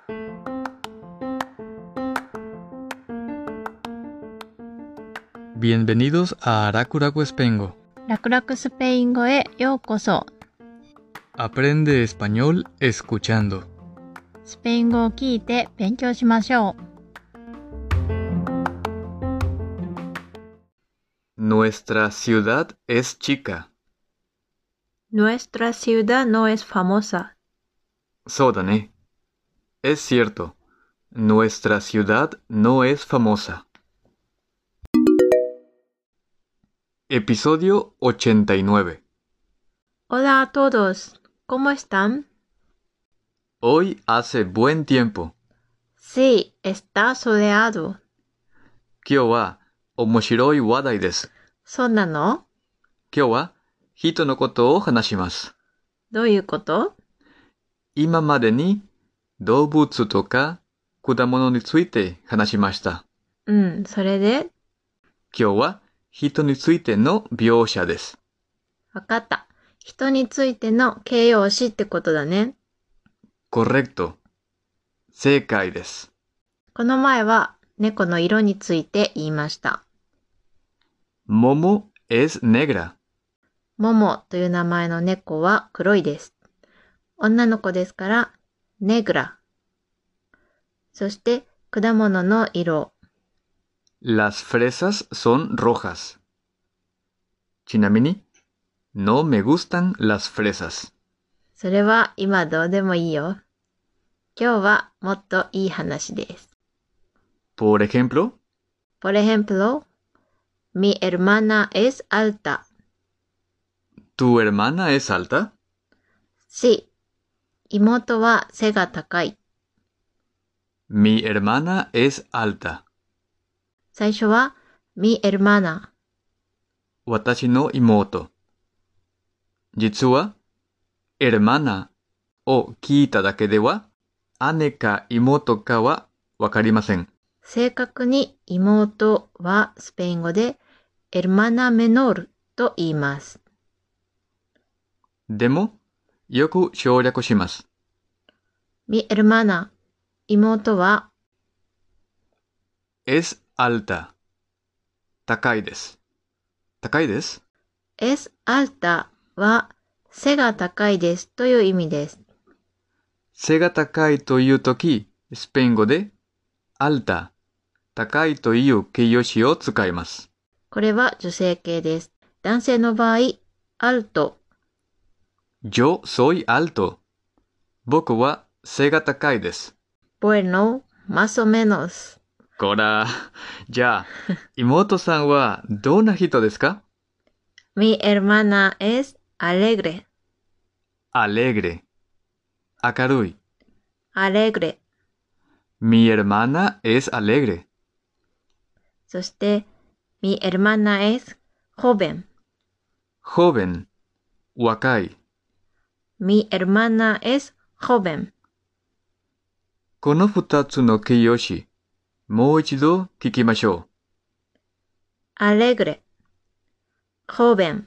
Bienvenidos a Arakuraku Espengo. 楽々スペイン語へようこそ。 Aprende español escuchando. スペイン語を聞いて勉強しましょう。Nuestra ciudad es chica. Nuestra ciudad no es famosa. そうだね。Es cierto. Nuestra ciudad no es famosa. Episodio 89. Hola a todos. ¿Cómo están? Hoy hace buen tiempo. Sí, está soleado. 今日は面白い話題です。 そうなの？ 今日は人のことを話します。 どういうこと？ 今までに動物とか果物について話しました。 それで？ 今日は人についての描写です。 わかった。人についての形容詞ってことだね。 Correcto. 正解です。 この前は猫の色について言いました。 Momo es negra. モモという名前の猫は黒いです。女の子ですから、ネグラ。そして果物の色。 Las fresas son rojas. ちなみに、no me gustan las fresas. それは今どうでもいいよ。今日はもっといい話です。 Por ejemplo, mi hermana es alta. ¿Tu hermana es alta? Sí. 妹は背が高い。 Mi hermana es alta. 最初は mi hermana。 私の妹。実は、hermana を聞いただけでは、姉か妹かはわかりません。 正確に妹はスペイン語で hermana menor と言います。 でも、よく省略します。 mi hermana 妹は es alta 高いです。高いです。 es alta は背が高いですという意味です。 背が高いというとき、スペイン語で alta 高いという形容詞を使います。 これは女性形です。男性の場合、alto。 Yo soy alto. 僕は背が高いです。 Bueno, más o menos。 こら、じゃあ、妹さんはどんな人ですか？ Mi hermana es alegre. Alegre. 明るい。 alegre。 Mi hermana es alegre. そして、mi hermana es joven. Joven. 若い。 Mi hermana es joven. この二つの形容詞、もう一度聞きましょう。 alegre。joven。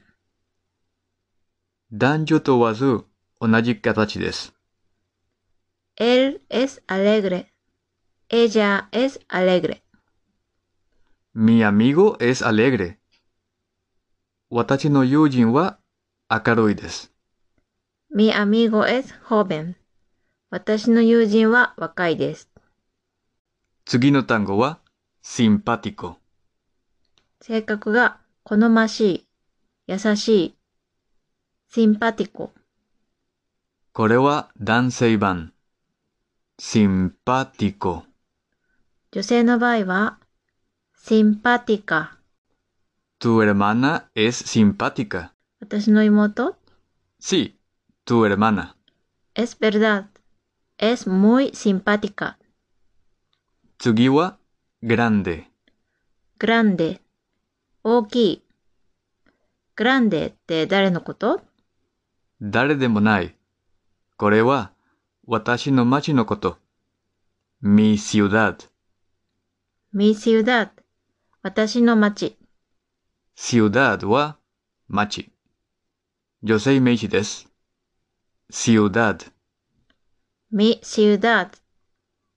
男女問わず同じ形です。 Él es alegre. Ella es alegre. Mi amigo es alegre. 私の友人は明るいです。 Mi amigo es joven. 私の友人は若いです。 次の単語は simpático。 性格が好ましい、優しい。simpático。 これは男性版。simpático。 女性の場合は simpática。 Tu hermana es simpática. 私の妹 Sí, tu hermana. Es verdad. Es muy simpática. 次は grande。 grande。大きい。grande って誰のこと？ 誰でもない。これは私の町のこと。Mi ciudad。 mi ciudad。私の町。 ciudad は町。女性名詞です。ciudad。 mi ciudad。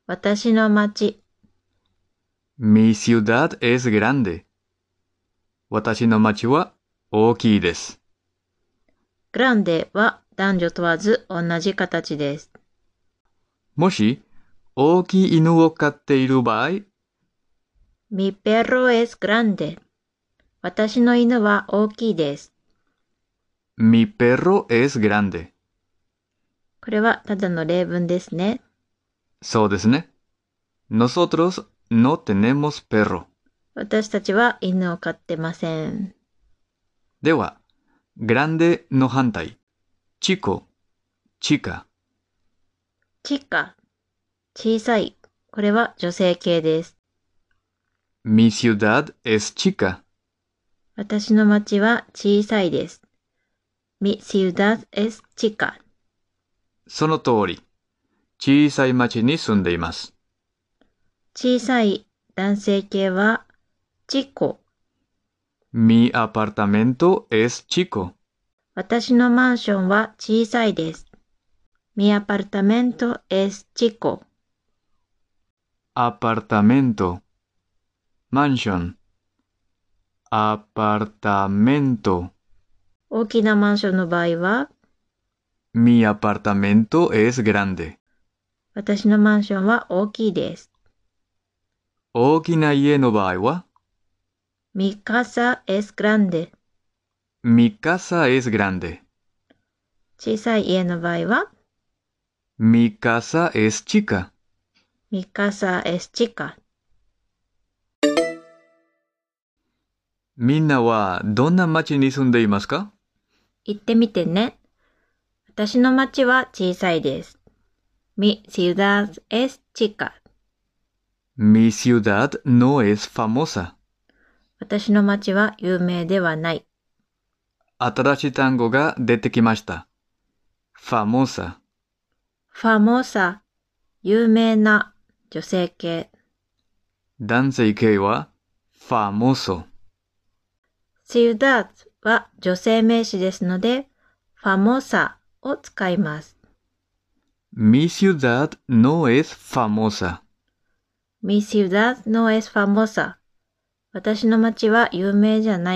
私の町。 Mi ciudad es grande. 私の町は大きいです。 グランデは男女問わず同じ形です。 もし、大きい犬を飼っている場合、 Mi perro es grande. 私の犬は大きいです。 Mi perro es grande. これはただの例文ですね。 そうですね。Nosotros no tenemos perro. 私たちは犬を飼ってません。 では、grande の反対。chico, chica. チカ、小さい。これは女性形です。 Mi ciudad es chica. 私の町は小さいです。Mi ciudad es chica. その通り。小さい町に住んでいます。 小さい男性形はチコ。 Mi apartamento es chico. 私のマンションは小さいです。Mi apartamento es chico. Apartamento. Mansion. Apartamento. 大きなマンションの場合は、 Mi apartamento es grande. 私のマンションは大きいです。 大きな家の場合は、 Mi casa es grande. Mi casa es grande. 小さい家の場合は、 Mi casa es chica. Mi casa es chica. みんなはどんな町に住んでいますか？ 言ってみてね。私の町は小さいです。Mi ciudad es chica. Mi ciudad no es famosa. 私の町は有名ではない。 新しい単語が出てきました。famosa。 famosa、有名な女性形。 男性形は famoso。 ciudad は女性名詞ですので、famosa を使います。 Mi ciudad no es famosa. Mi ciudad no es famosa. 私の町は有名じゃない。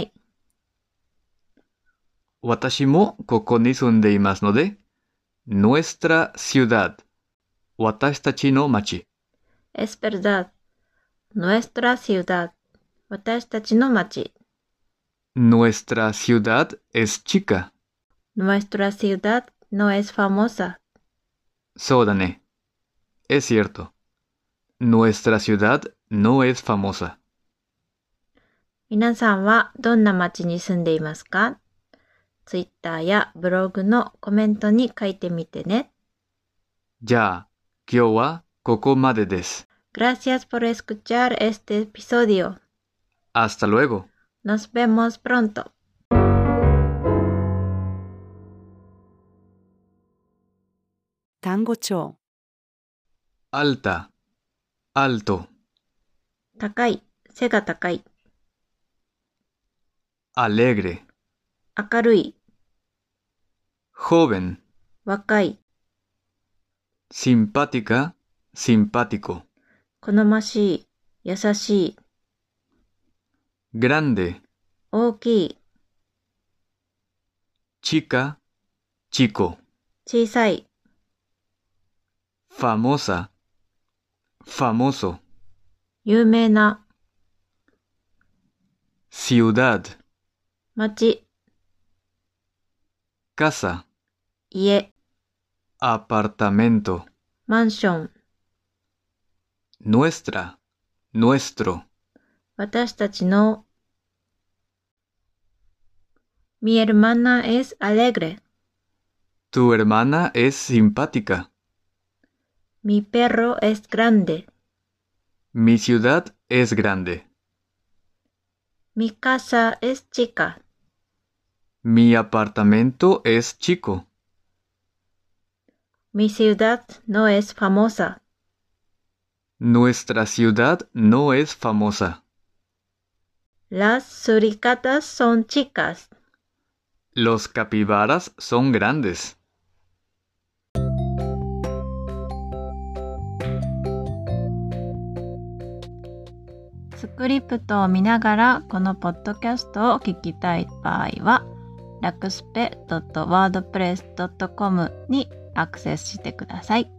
私もここに住んでいますので、nuestra ciudad。私たちの町。 Es verdad. Nuestra ciudad. 私たちの町。 Nuestra ciudad es chica. Nuestra ciudad no es famosa. そうだね。Es cierto. Nuestra ciudad no es famosa. 皆さんはどんな町に住んでいますか？ Twitter やブログのコメントに書いてみてね。 じゃあ、今日はここまでです。 Gracias por escuchar este episodio. Hasta luego. Nos vemos pronto. 単語帳 alta, alto, 高い、背が高い。 alegre, 明るい、 joven, 若い、 simpática, simpático, 好ましい、優しい、 grande, 大きい、 chica, chico, 小さい、 famosa, famoso, 有名な、 ciudad, 町、 casa, 家、 apartamento, マンション、 nuestra, nuestro, 私たちの。Mi hermana es alegre. tu hermana es simpática, Mi perro es grande. mi ciudad es grande, Mi casa es chica. mi apartamento es chico, Mi ciudad no es famosa. nuestra ciudad no es famosa. Las suricatas son chicas. Los capibaras son grandes. スクリプトを見ながらこのポッドキャストを聞きたい場合は、ラクスペ .wordpress.com にアクセスしてください。